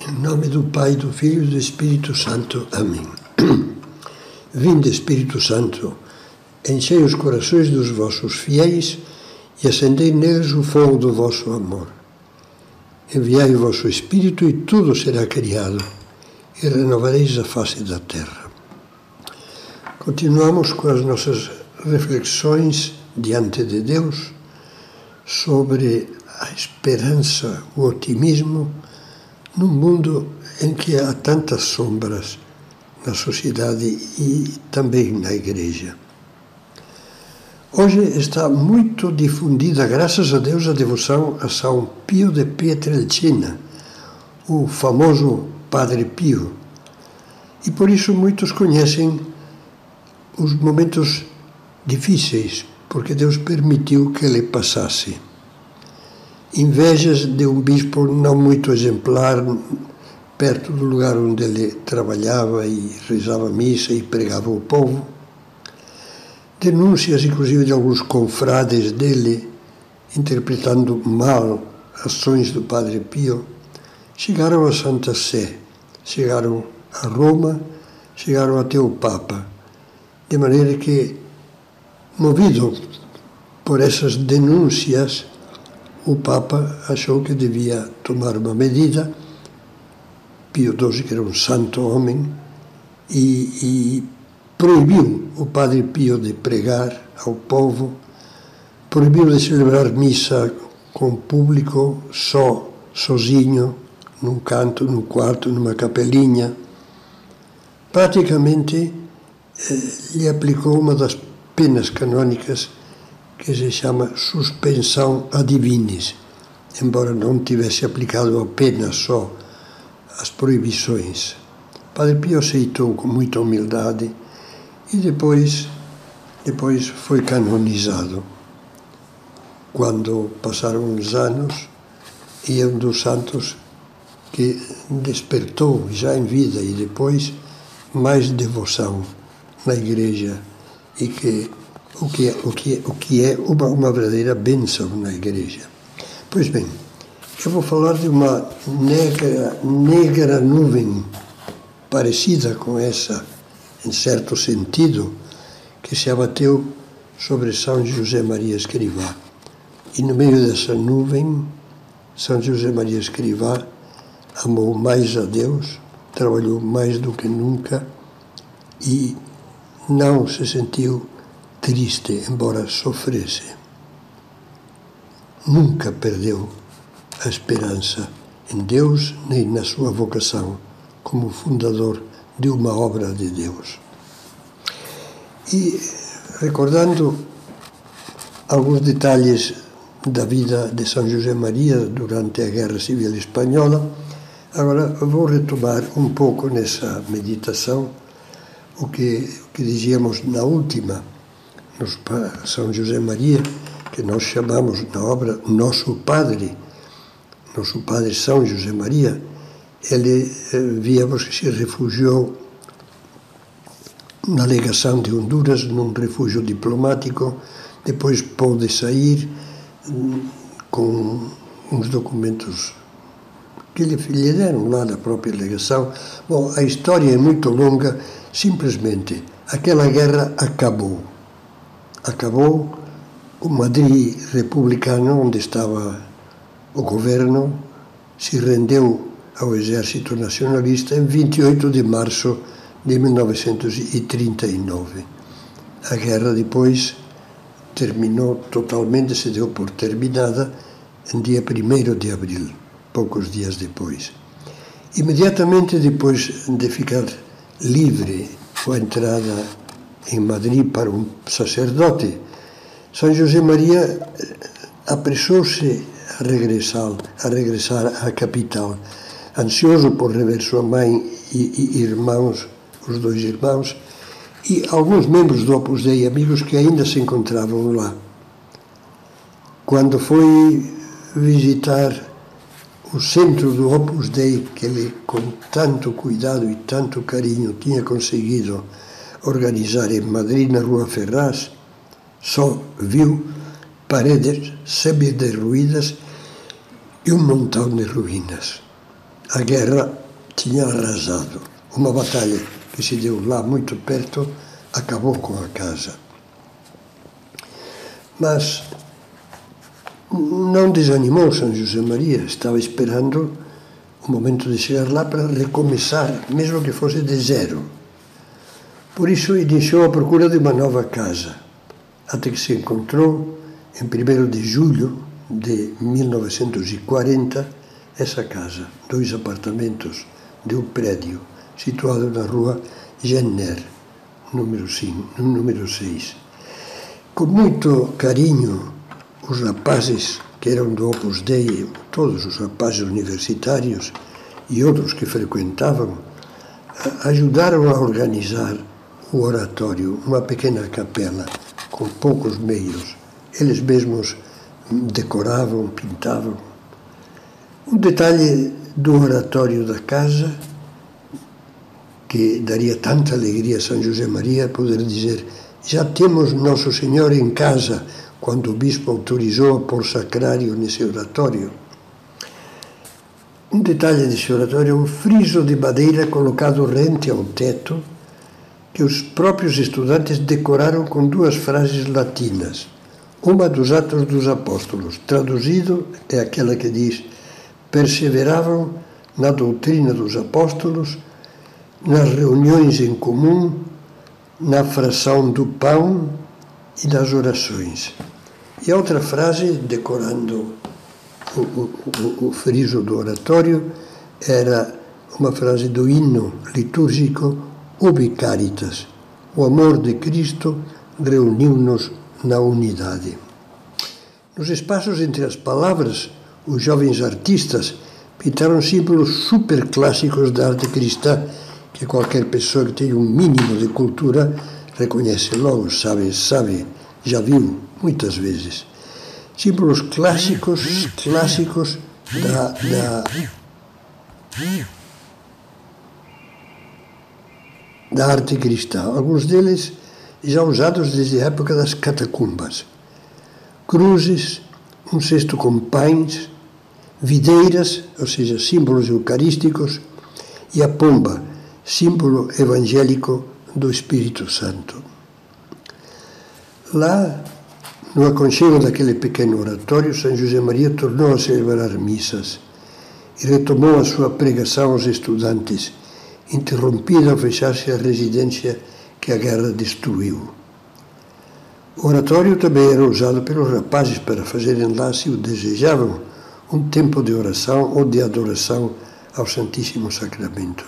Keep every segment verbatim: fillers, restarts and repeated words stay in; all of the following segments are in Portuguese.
Em nome do Pai, do Filho e do Espírito Santo. Amém. Vinde, Espírito Santo, enchei os corações dos vossos fiéis e acendei neles o fogo do vosso amor. Enviai o vosso Espírito e tudo será criado, e renovareis a face da terra. Continuamos com as nossas reflexões diante de Deus sobre a esperança, o otimismo, num mundo em que há tantas sombras na sociedade e também na Igreja. Hoje está muito difundida, graças a Deus, a devoção a São Pio de Pietrelcina, o famoso Padre Pio. E por isso muitos conhecem os momentos difíceis, porque Deus permitiu que ele passasse. Invejas de um bispo não muito exemplar, perto do lugar onde ele trabalhava e rezava missa e pregava o povo. Denúncias, inclusive, de alguns confrades dele, interpretando mal ações do Padre Pio, chegaram à Santa Sé, chegaram a Roma, chegaram até o Papa, de maneira que, movido por essas denúncias, o Papa achou que devia tomar uma medida. Pio doze, que era um santo homem, e, e proibiu o Padre Pio de pregar ao povo, proibiu de celebrar missa com público, só, sozinho, num canto, num quarto, numa capelinha. Praticamente eh, lhe aplicou uma das penas canônicas que se chama suspensão ad divinis, embora não tivesse aplicado apenas só as proibições. Padre Pio aceitou com muita humildade e depois, depois foi canonizado. Quando passaram uns anos, e é um dos santos que despertou, já em vida e depois, mais devoção na Igreja, e que o que é, o que é, o que é uma, uma verdadeira bênção na Igreja. Pois bem, eu vou falar de uma negra, negra nuvem parecida com essa, em certo sentido, que se abateu sobre São José Maria Escrivá. E no meio dessa nuvem, São José Maria Escrivá amou mais a Deus, trabalhou mais do que nunca e não se sentiu triste, embora sofresse. Nunca perdeu a esperança em Deus nem na sua vocação como fundador de uma obra de Deus. E recordando alguns detalhes da vida de São José Maria durante a Guerra Civil Espanhola, agora vou retomar um pouco nessa meditação o que, o que dizíamos na última. São José Maria, que nós chamamos na obra Nosso Padre, Nosso Padre São José Maria, ele, víamos que se refugiou na legação de Honduras, num refúgio diplomático, depois pôde sair com uns documentos que lhe, lhe deram lá na própria legação. Bom, a história é muito longa, simplesmente aquela guerra acabou. Acabou, o Madrid republicano, onde estava o governo, se rendeu ao exército nacionalista em vinte e oito de março de mil novecentos e trinta e nove. A guerra depois terminou totalmente, se deu por terminada em dia primeiro de abril, poucos dias depois. Imediatamente depois de ficar livre com a entrada em Madrid para um sacerdote, São José Maria apressou-se a regressar, a regressar à capital, ansioso por rever sua mãe e, e irmãos, os dois irmãos, e alguns membros do Opus Dei, amigos que ainda se encontravam lá. Quando foi visitar o centro do Opus Dei, que ele com tanto cuidado e tanto carinho tinha conseguido organizar em Madrid, na Rua Ferraz, só viu paredes semi-derruídas e um montão de ruínas. a guerra tinha arrasado. Uma batalha que se deu lá muito perto acabou com a casa. Mas não desanimou São José Maria, estava esperando o momento de chegar lá para recomeçar, mesmo que fosse de zero. Por isso iniciou a procura de uma nova casa, até que se encontrou, em primeiro de julho de mil novecentos e quarenta, essa casa, dois apartamentos de um prédio situado na rua Jenner, número cinco, número seis. Com muito carinho, os rapazes que eram do Opus Dei, todos os rapazes universitários e outros que frequentavam, ajudaram a organizar o oratório, uma pequena capela com poucos meios. Eles mesmos decoravam, pintavam. Um detalhe do oratório da casa, que daria tanta alegria a São José Maria, poder dizer: já temos Nosso Senhor em casa, quando o bispo autorizou a pôr sacrário nesse oratório. Um detalhe desse oratório é um friso de madeira colocado rente ao teto, que os próprios estudantes decoraram com duas frases latinas. Uma dos Atos dos Apóstolos, traduzido, é aquela que diz: perseveravam na doutrina dos apóstolos, nas reuniões em comum, na fração do pão e nas orações. E a outra frase, decorando o, o, o, o friso do oratório, era uma frase do hino litúrgico Ubi Caritas. O amor de Cristo reuniu-nos na unidade. Nos espaços entre as palavras, os jovens artistas pintaram símbolos superclássicos da arte cristã, que qualquer pessoa que tenha um mínimo de cultura reconhece logo, sabe, sabe, já viu muitas vezes. Símbolos clássicos, clássicos da, da, da arte cristã. Alguns deles já usados desde a época das catacumbas. Cruzes, um cesto com pães, videiras, ou seja, símbolos eucarísticos, e a pomba, símbolo evangélico do Espírito Santo. Lá, no aconchego daquele pequeno oratório, São José Maria tornou a celebrar missas e retomou a sua pregação aos estudantes, interrompida ao fechar-se a residência que a guerra destruiu. O oratório também era usado pelos rapazes para fazerem lá, se o desejavam, um tempo de oração ou de adoração ao Santíssimo Sacramento.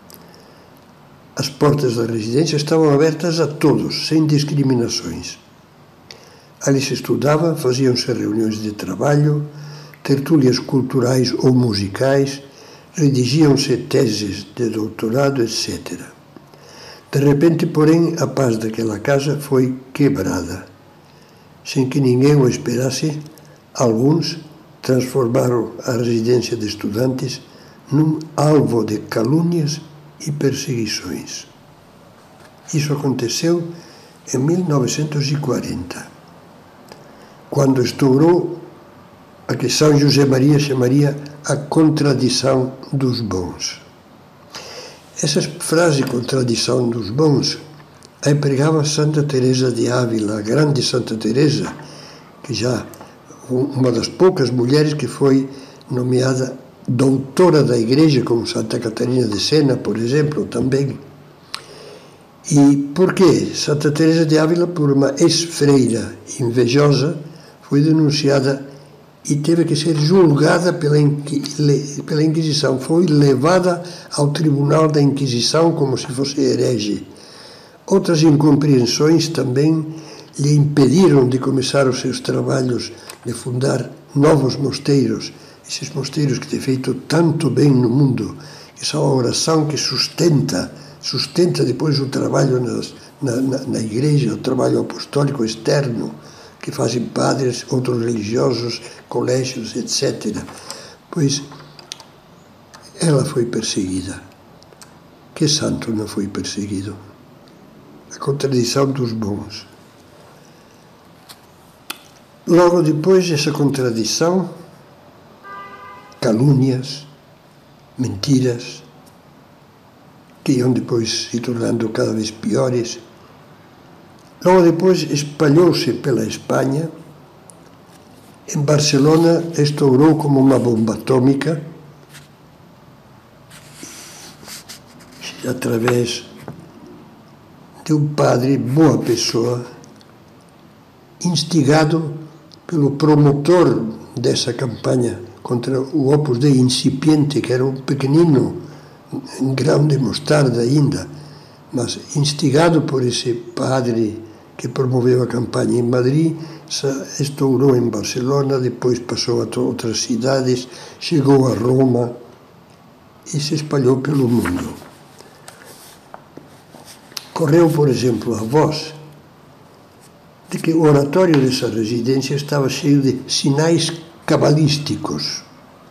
As portas da residência estavam abertas a todos, sem discriminações. Ali se estudava, faziam-se reuniões de trabalho, tertúlias culturais ou musicais, redigiam-se teses de doutorado, etcétera. De repente, porém, a paz daquela casa foi quebrada. Sem que ninguém o esperasse, alguns transformaram a residência de estudantes num alvo de calúnias e perseguições. Isso aconteceu em mil novecentos e quarenta, quando estourou a que São José Maria chamaria a contradição dos bons. Essa frase, contradição dos bons, a empregava Santa Teresa de Ávila, a grande Santa Teresa, que já uma das poucas mulheres que foi nomeada doutora da Igreja, como Santa Catarina de Sena, por exemplo, também. E por quê? Santa Teresa de Ávila, por uma ex-freira invejosa, foi denunciada e teve que ser julgada pela, pela Inquisição. Foi levada ao Tribunal da Inquisição como se fosse herege. Outras incompreensões também lhe impediram de começar os seus trabalhos, de fundar novos mosteiros, esses mosteiros que têm feito tanto bem no mundo, que são a oração que sustenta, sustenta depois o trabalho nas, na, na, na igreja, o trabalho apostólico externo, que fazem padres, outros religiosos, colégios, etcétera. Pois ela foi perseguida. Que santo não foi perseguido? A contradição dos bons. Logo depois dessa contradição, calúnias, mentiras, que iam depois se tornando cada vez piores. Logo depois espalhou-se pela Espanha. Em Barcelona estourou como uma bomba atômica, através de um padre, boa pessoa, instigado pelo promotor dessa campanha contra o Opus Dei incipiente, que era um pequenino, em grão de mostarda ainda, mas instigado por esse padre que promoveu a campanha em Madrid, estourou em Barcelona, depois passou a outras cidades, chegou a Roma e se espalhou pelo mundo. Correu, por exemplo, a voz de que o oratório dessa residência estava cheio de sinais cabalísticos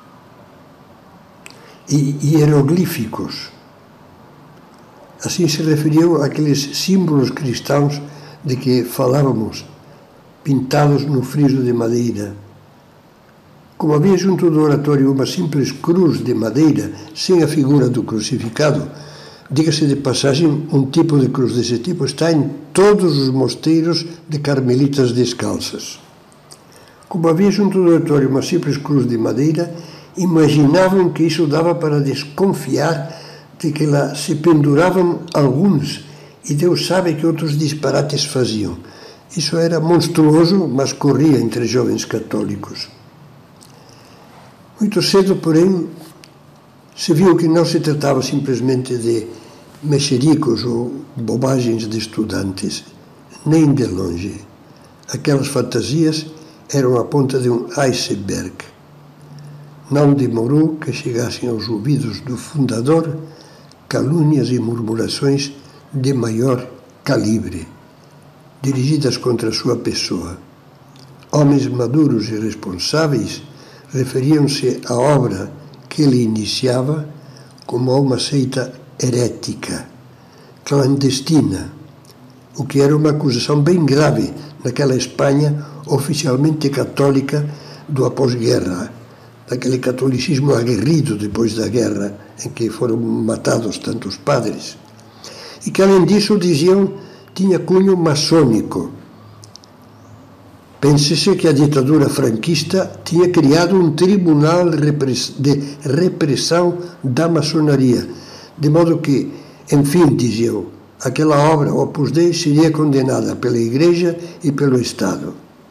e hieroglíficos. Assim se referiu àqueles símbolos cristãos de que falávamos, pintados no friso de madeira. Como havia junto do oratório uma simples cruz de madeira, sem a figura do crucificado, diga-se de passagem, um tipo de cruz desse tipo está em todos os mosteiros de carmelitas descalças. Como havia junto do oratório uma simples cruz de madeira, imaginavam que isso dava para desconfiar de que lá se penduravam alguns, e Deus sabe que outros disparates faziam. Isso era monstruoso, mas corria entre jovens católicos. Muito cedo, porém, se viu que não se tratava simplesmente de mexericos ou bobagens de estudantes, nem de longe. Aquelas fantasias eram a ponta de um iceberg. Não demorou que chegassem aos ouvidos do fundador calúnias e murmurações de maior calibre, dirigidas contra a sua pessoa. Homens maduros e responsáveis referiam-se à obra que ele iniciava como a uma seita herética, clandestina, o que era uma acusação bem grave naquela Espanha oficialmente católica do após-guerra, daquele catolicismo aguerrido depois da guerra, em que foram matados tantos padres. E que, além disso, diziam, tinha cunho maçônico. Pense-se que a ditadura franquista tinha criado um tribunal de repressão da maçonaria, de modo que, enfim, diziam, aquela obra, Opus Dei, seria condenada pela Igreja e pelo Estado.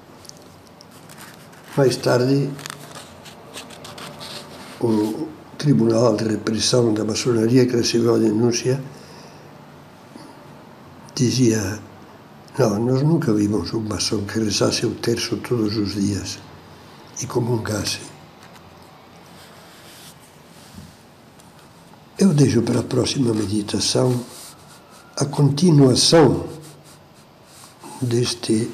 Mais tarde, o Tribunal de Repressão da Maçonaria, que recebeu a denúncia, dizia: não, nós nunca vimos um maçom que rezasse o terço todos os dias e comungasse. Eu deixo para a próxima meditação a continuação deste,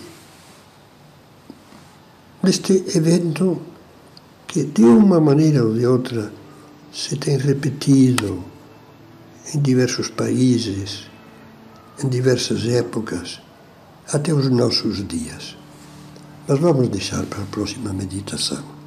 deste evento que, de uma maneira ou de outra, se tem repetido em diversos países, em diversas épocas, até os nossos dias. Mas vamos deixar para a próxima meditação.